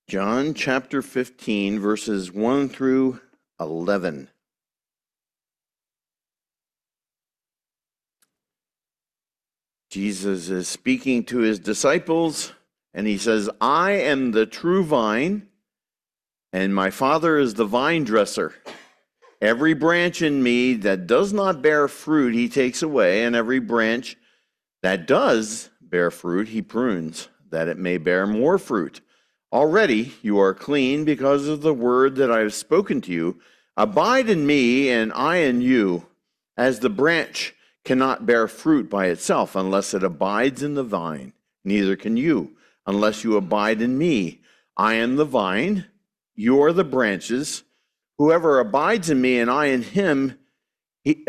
John chapter 15, verses 1 through 11. Jesus is speaking to his disciples, and he says, I am the true vine, and my Father is the vine dresser. Every branch in me that does not bear fruit, he takes away, and every branch that does bear fruit, he prunes, that it may bear more fruit. Already you are clean because of the word that I have spoken to you. Abide in me, and I in you, as the branch cannot bear fruit by itself unless it abides in the vine. Neither can you unless you abide in me. I am the vine, you are the branches. Whoever abides in me and I in him, he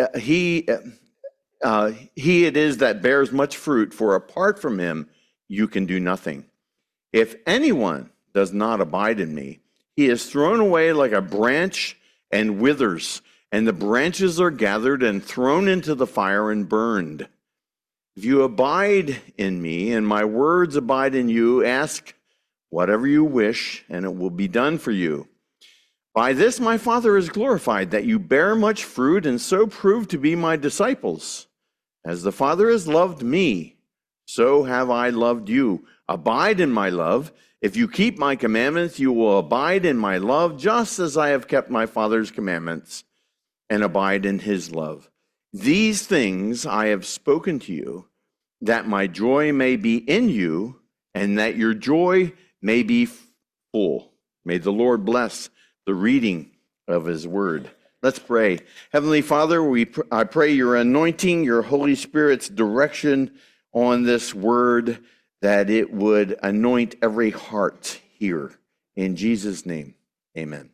it is that bears much fruit, for apart from him you can do nothing. If anyone does not abide in me, he is thrown away like a branch and withers, and the branches are gathered and thrown into the fire and burned. If you abide in me and my words abide in you, ask whatever you wish, and it will be done for you. By this my Father is glorified, that you bear much fruit and so prove to be my disciples. As the Father has loved me, so have I loved you. Abide in my love. If you keep my commandments, you will abide in my love, just as I have kept my Father's commandments and abide in his love. These things I have spoken to you, that my joy may be in you, and that your joy may be full. May the Lord bless the reading of his word. Let's pray. Heavenly Father, I pray your anointing, your Holy Spirit's direction on this word, that it would anoint every heart here. In Jesus' name, amen.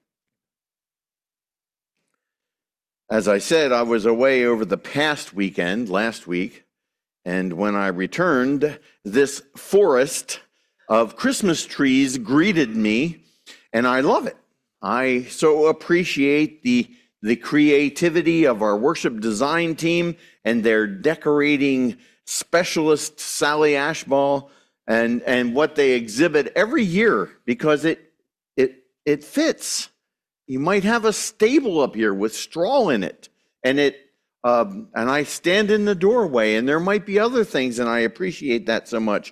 As I said, I was away over the past weekend, last week, and when I returned, this forest of Christmas trees greeted me, and I love it. I so appreciate the creativity of our worship design team and their decorating specialist, Sally Ashball, and what they exhibit every year, because it fits. You might have a stable up here with straw in it, and I stand in the doorway, and there might be other things, and I appreciate that so much.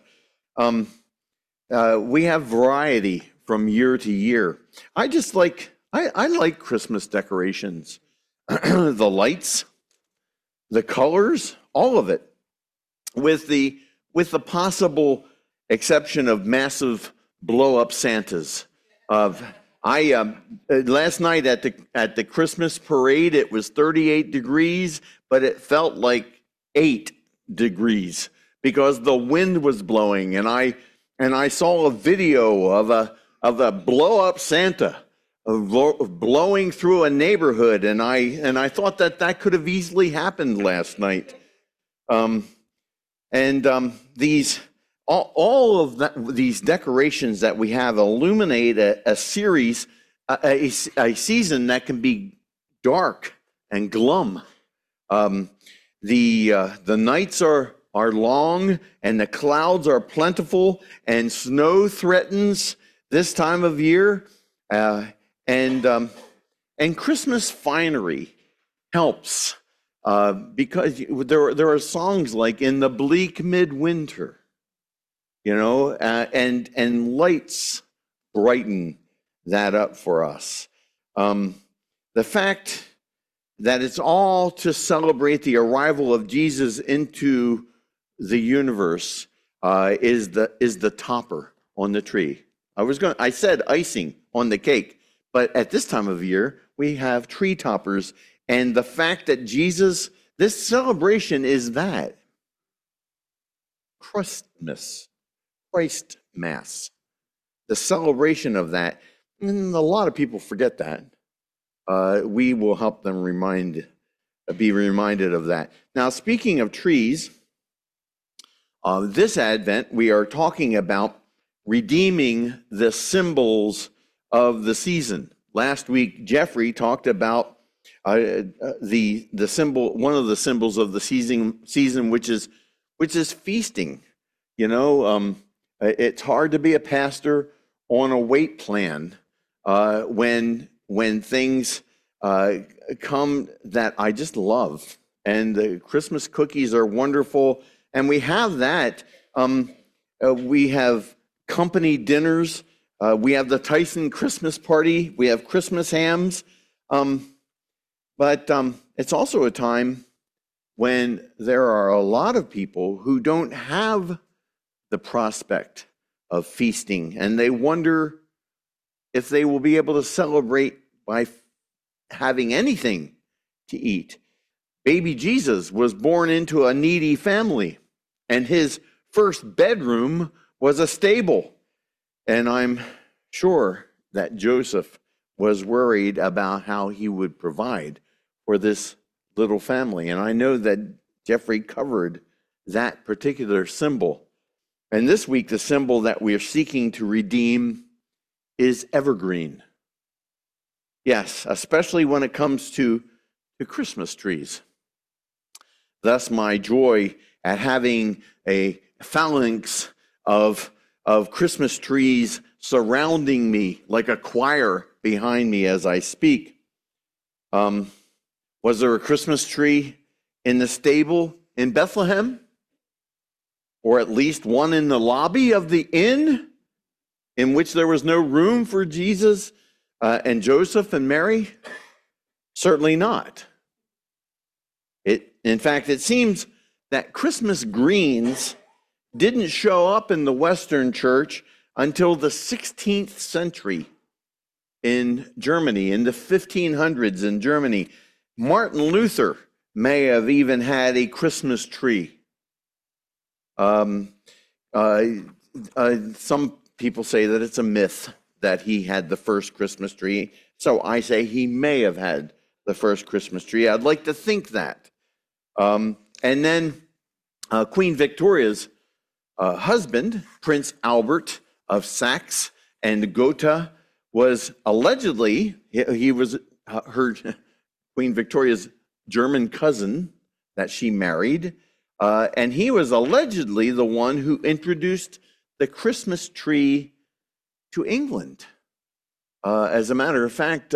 We have variety from year to year. I like Christmas decorations, the lights, the colors, all of it, with the possible exception of massive blow-up Santas. Last night at the Christmas parade, it was 38 degrees, but it felt like 8 degrees because the wind was blowing, and I saw a video of a blow-up Santa blowing through a neighborhood, and I thought that could have easily happened last night. These decorations that we have illuminate a series, a season that can be dark and glum. The nights are long, and the clouds are plentiful, and snow threatens this time of year, and Christmas finery helps because there are songs like "In the Bleak Midwinter," and lights brighten that up for us. The fact that it's all to celebrate the arrival of Jesus into the universe is the topper on the tree. I said icing on the cake, but at this time of year we have tree toppers, and the fact that this celebration is that Christmas. Christ Mass, the celebration of that, and a lot of people forget that. We will help them be reminded of that. Now, speaking of trees, this Advent we are talking about redeeming the symbols of the season. Last week, Jeffrey talked about the symbol, one of the symbols of the season, which is feasting. It's hard to be a pastor on a weight plan when things come that I just love. And the Christmas cookies are wonderful. And we have that. We have company dinners. We have the Tyson Christmas party. We have Christmas hams. But it's also a time when there are a lot of people who don't have the prospect of feasting, and they wonder if they will be able to celebrate by having anything to eat. Baby Jesus was born into a needy family, and his first bedroom was a stable. And I'm sure that Joseph was worried about how he would provide for this little family. And I know that Jeffrey covered that particular symbol. And this week, the symbol that we are seeking to redeem is evergreen. Yes, especially when it comes to Christmas trees. Thus, my joy at having a phalanx of Christmas trees surrounding me like a choir behind me as I speak. Was there a Christmas tree in the stable in Bethlehem? Or at least one in the lobby of the inn in which there was no room for Jesus and Joseph and Mary? Certainly not. In fact, it seems that Christmas greens didn't show up in the Western church until the 16th century in Germany, in the 1500s in Germany. Martin Luther may have even had a Christmas tree. Some people say that it's a myth that he had the first Christmas tree. So I say he may have had the first Christmas tree. I'd like to think that. And then Queen Victoria's husband, Prince Albert of Saxe and Gotha, was allegedly, he was her Queen Victoria's German cousin that she married. And he was allegedly the one who introduced the Christmas tree to England. As a matter of fact,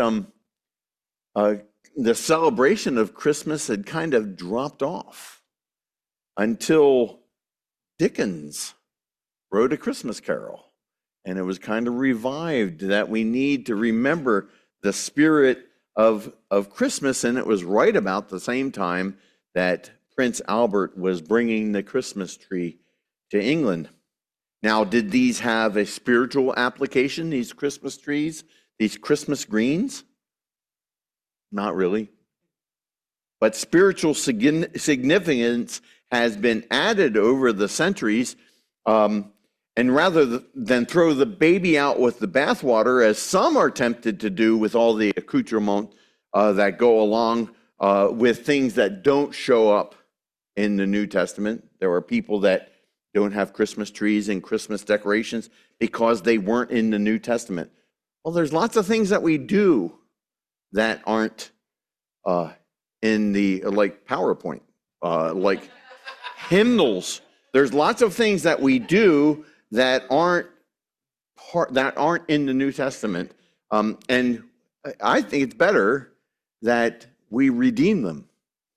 the celebration of Christmas had kind of dropped off until Dickens wrote A Christmas Carol. And it was kind of revived that we need to remember the spirit of Christmas. And it was right about the same time that Prince Albert was bringing the Christmas tree to England. Now, did these have a spiritual application, these Christmas trees, these Christmas greens? Not really. But spiritual significance has been added over the centuries. And rather than throw the baby out with the bathwater, as some are tempted to do with all the accoutrements that go along with things that don't show up in the New Testament. There are people that don't have Christmas trees and Christmas decorations because they weren't in the New Testament. Well, there's lots of things that we do that aren't in the, like PowerPoint, like hymnals. There's lots of things that we do that aren't in the New Testament. And I think it's better that we redeem them.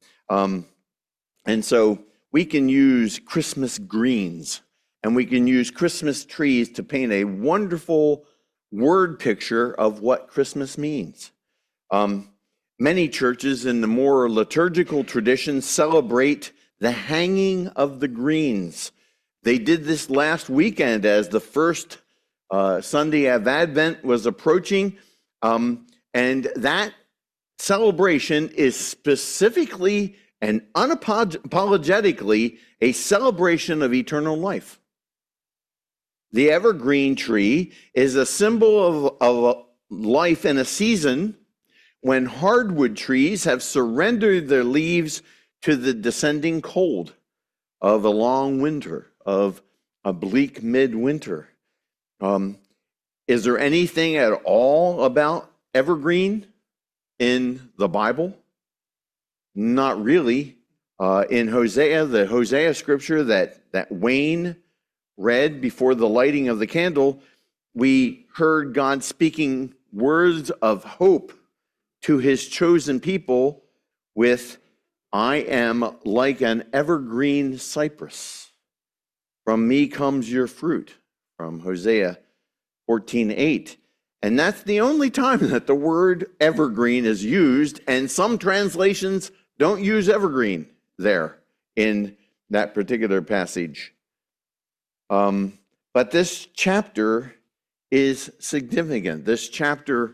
And so we can use Christmas greens and we can use Christmas trees to paint a wonderful word picture of what Christmas means. Many churches in the more liturgical tradition celebrate the hanging of the greens. They did this last weekend as the first Sunday of Advent was approaching. And that celebration is specifically and unapologetically a celebration of eternal life. The evergreen tree is a symbol of life in a season when hardwood trees have surrendered their leaves to the descending cold of a long winter, of a bleak midwinter. Is there anything at all about evergreen in the Bible? Not really. In Hosea, the Hosea scripture that Wayne read before the lighting of the candle, we heard God speaking words of hope to his chosen people with, I am like an evergreen cypress. From me comes your fruit, from Hosea 14:8. And that's the only time that the word evergreen is used, and some translations don't use evergreen there in that particular passage. But this chapter is significant. This chapter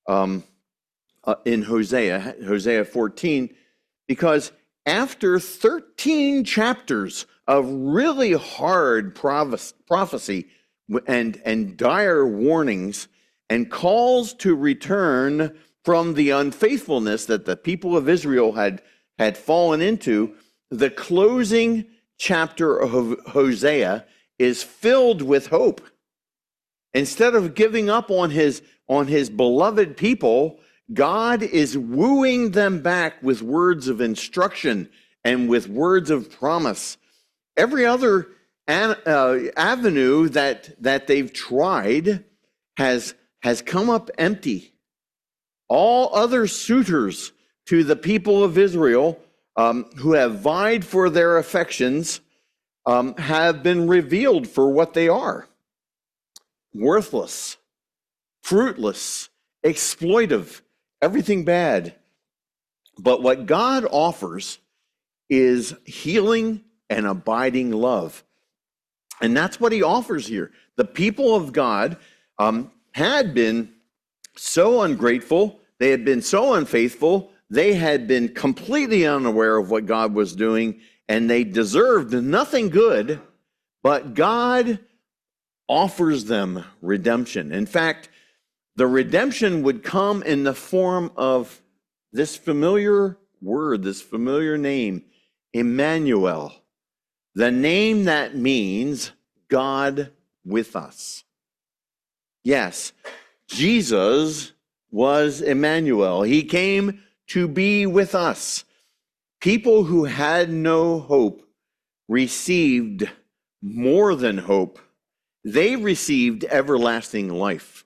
in Hosea 14, because after 13 chapters of really hard prophecy and dire warnings and calls to return from the unfaithfulness that the people of Israel had fallen into, the closing chapter of Hosea is filled with hope. Instead of giving up on his beloved people, God is wooing them back with words of instruction and with words of promise. Every other avenue that they've tried has come up empty. All other suitors to the people of Israel who have vied for their affections have been revealed for what they are: worthless, fruitless, exploitive, everything bad. But what God offers is healing and abiding love. And that's what he offers here. The people of God had been so ungrateful, they had been so unfaithful, they had been completely unaware of what God was doing, and they deserved nothing good, but God offers them redemption. In fact, the redemption would come in the form of this familiar word, this familiar name, Emmanuel, the name that means God with us. Yes, Jesus was Emmanuel. He came to be with us. People who had no hope received more than hope. They received everlasting life.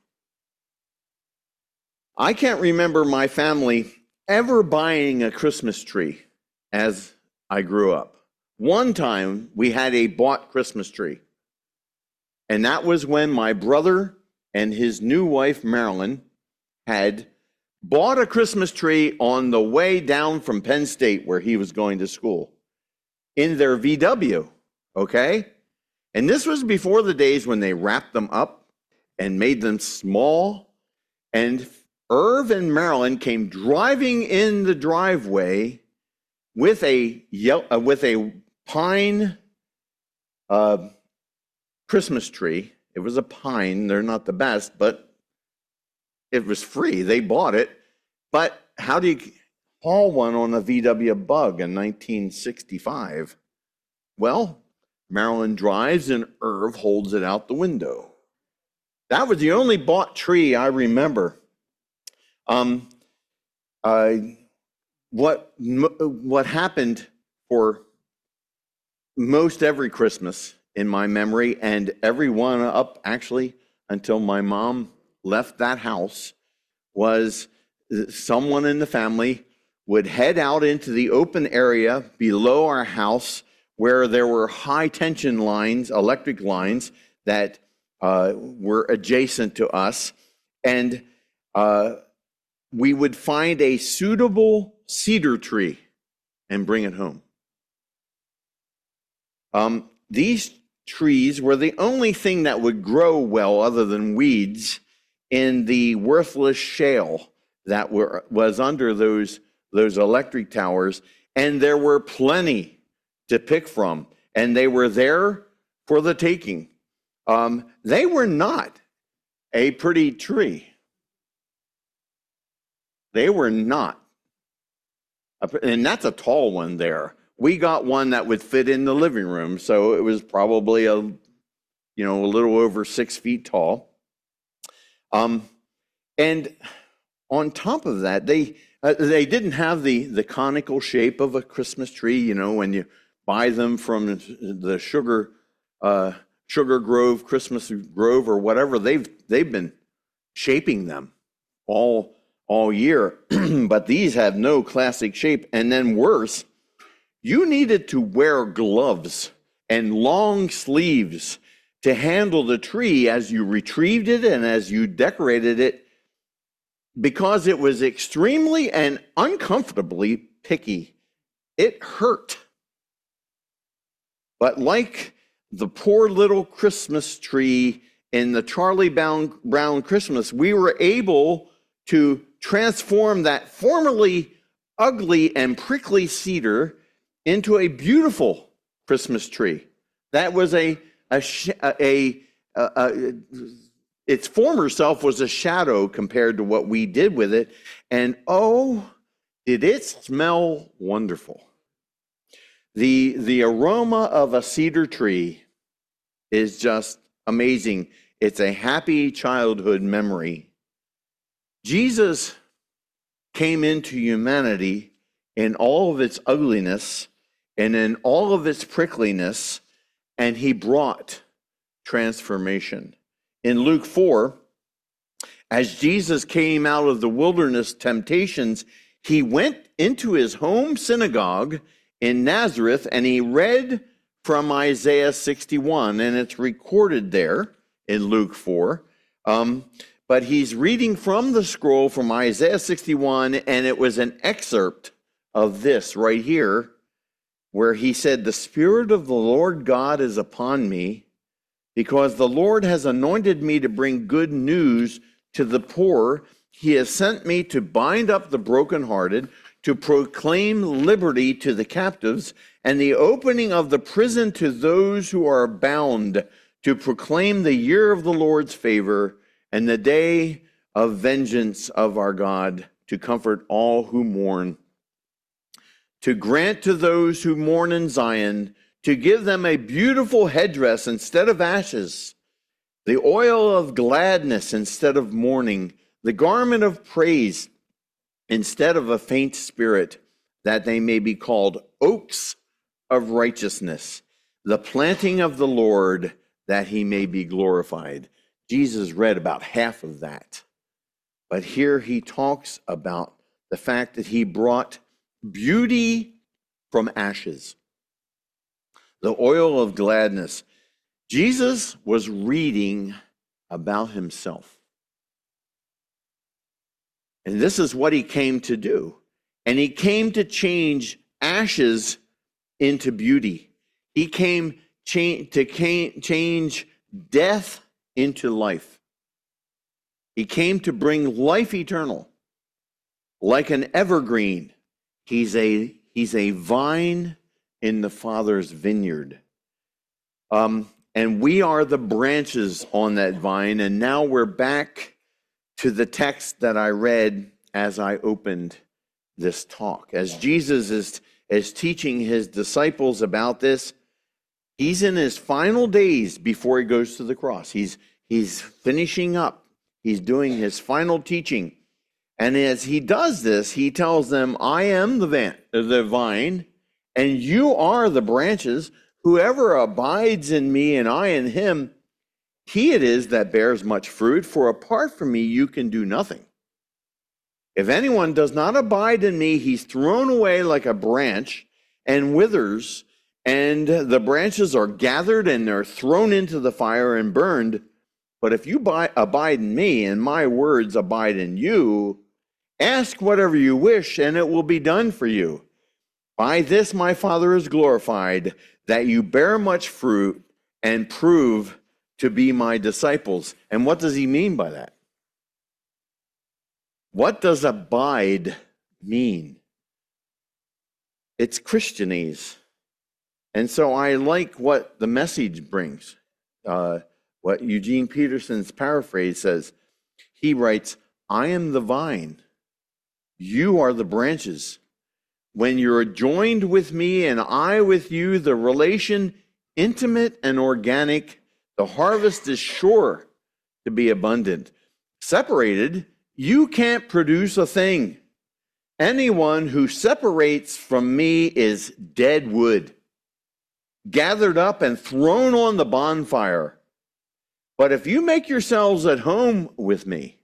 I can't remember my family ever buying a Christmas tree as I grew up. One time we had a bought Christmas tree, and that was when my brother and his new wife, Marilyn, had bought a Christmas tree on the way down from Penn State, where he was going to school, in their VW, okay? And this was before the days when they wrapped them up and made them small. And Irv and Marilyn came driving in the driveway with a pine Christmas tree. It was a pine. They're not the best, but it was free. They bought it. But how do you haul one on a VW Bug in 1965? Well, Marilyn drives and Irv holds it out the window. That was the only bought tree I remember. What happened for most every Christmas in my memory, and every one up actually until my mom left that house, was someone in the family would head out into the open area below our house where there were high tension lines, electric lines that were adjacent to us, and we would find a suitable cedar tree and bring it home. These trees were the only thing that would grow well other than weeds in the worthless shale that was under those electric towers, and there were plenty to pick from, and they were there for the taking. They were not a pretty tree. They were not. And that's a tall one there. We got one that would fit in the living room, so it was probably a little over 6 feet tall. And on top of that, they didn't have the conical shape of a Christmas tree. When you buy them from the sugar Sugar Grove, Christmas Grove, or whatever, they've been shaping them all year. But these have no classic shape. And then worse, you needed to wear gloves and long sleeves to handle the tree as you retrieved it and as you decorated it, because it was extremely and uncomfortably picky. It hurt. But like the poor little Christmas tree in the Charlie Brown Christmas, we were able to transform that formerly ugly and prickly cedar into a beautiful Christmas tree. That was its former self was a shadow compared to what we did with it. And oh, did it smell wonderful. The aroma of a cedar tree is just amazing. It's a happy childhood memory. Jesus came into humanity in all of its ugliness and in all of its prickliness, and he brought transformation. In Luke 4, as Jesus came out of the wilderness temptations, he went into his home synagogue in Nazareth, and he read from Isaiah 61, and it's recorded there in Luke 4. But he's reading from the scroll from Isaiah 61, and it was an excerpt of this right here, where he said, "The Spirit of the Lord God is upon me, because the Lord has anointed me to bring good news to the poor. He has sent me to bind up the brokenhearted, to proclaim liberty to the captives, and the opening of the prison to those who are bound, to proclaim the year of the Lord's favor and the day of vengeance of our God, to comfort all who mourn, to grant to those who mourn in Zion, to give them a beautiful headdress instead of ashes, the oil of gladness instead of mourning, the garment of praise instead of a faint spirit, that they may be called oaks of righteousness, the planting of the Lord, that he may be glorified." Jesus read about half of that. But here he talks about the fact that he brought beauty from ashes, the oil of gladness. Jesus was reading about himself. And this is what he came to do. And he came to change ashes into beauty. He came to change death into life. He came to bring life eternal. Like an evergreen, he's a vine in the Father's vineyard. And we are the branches on that vine. And now we're back to the text that I read as I opened this talk. As Jesus is teaching his disciples about this, he's in his final days before he goes to the cross. He's finishing up. He's doing his final teaching. And as he does this, he tells them, "I am the vine, and you are the branches. Whoever abides in me and I in him, he it is that bears much fruit, for apart from me you can do nothing. If anyone does not abide in me, he's thrown away like a branch and withers, and the branches are gathered and they're thrown into the fire and burned. But if you abide in me and my words abide in you, ask whatever you wish and it will be done for you. By this my Father is glorified, that you bear much fruit and prove to be my disciples." And what does he mean by that? What does abide mean? It's Christianese. And so I like what the Message brings. What Eugene Peterson's paraphrase says. He writes, "I am the vine. You are the branches. When you're joined with me and I with you, the relation intimate and organic, the harvest is sure to be abundant. Separated, you can't produce a thing. Anyone who separates from me is dead wood. gathered up and thrown on the bonfire. But if you make yourselves at home with me,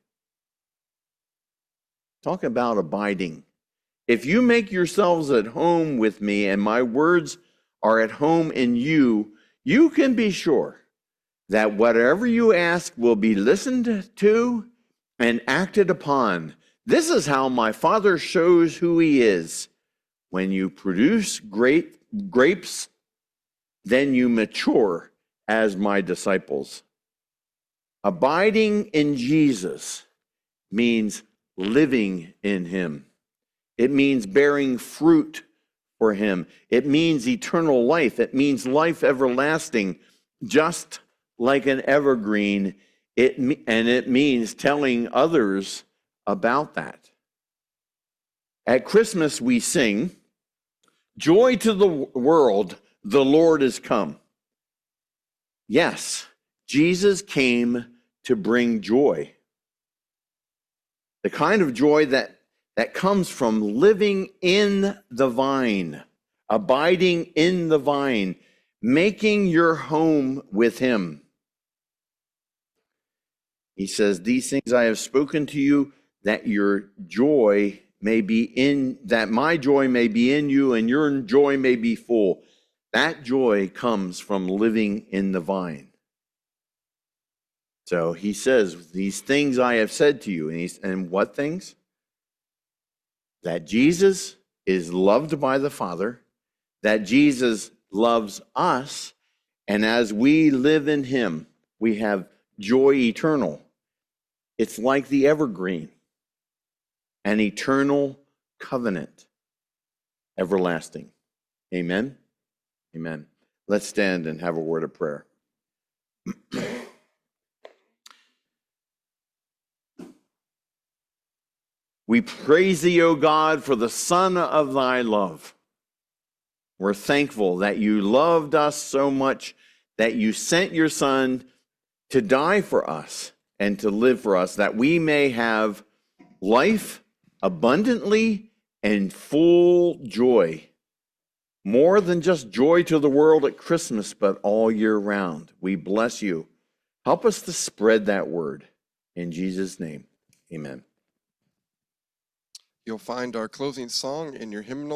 talk about abiding. If you make yourselves at home with me and my words are at home in you, you can be sure that whatever you ask will be listened to and acted upon. This is how my Father shows who he is. When you produce grapes, then you mature as my disciples. Abiding in Jesus means living in him. It means bearing fruit for him. It means eternal life. It means life everlasting, just like an evergreen. It means telling others about that. At Christmas, we sing, "Joy to the world, the Lord is come." Yes, Jesus came to bring joy. The kind of joy that comes from living in the vine, abiding in the vine, making your home with him. He says, "These things I have spoken to you, that your joy may be that my joy may be in you and your joy may be full." That joy comes from living in the vine. So he says, "These things I have said to you." And what things? That Jesus is loved by the Father, that Jesus loves us, and as we live in him, we have joy eternal. It's like the evergreen, an eternal covenant, everlasting. Amen? Amen. Let's stand and have a word of prayer. We praise thee, O God, for the Son of thy love. We're thankful that you loved us so much that you sent your Son to die for us and to live for us, that we may have life abundantly and full joy. More than just joy to the world at Christmas, but all year round. We bless you. Help us to spread that word. In Jesus' name, amen. You'll find our closing song in your hymnal.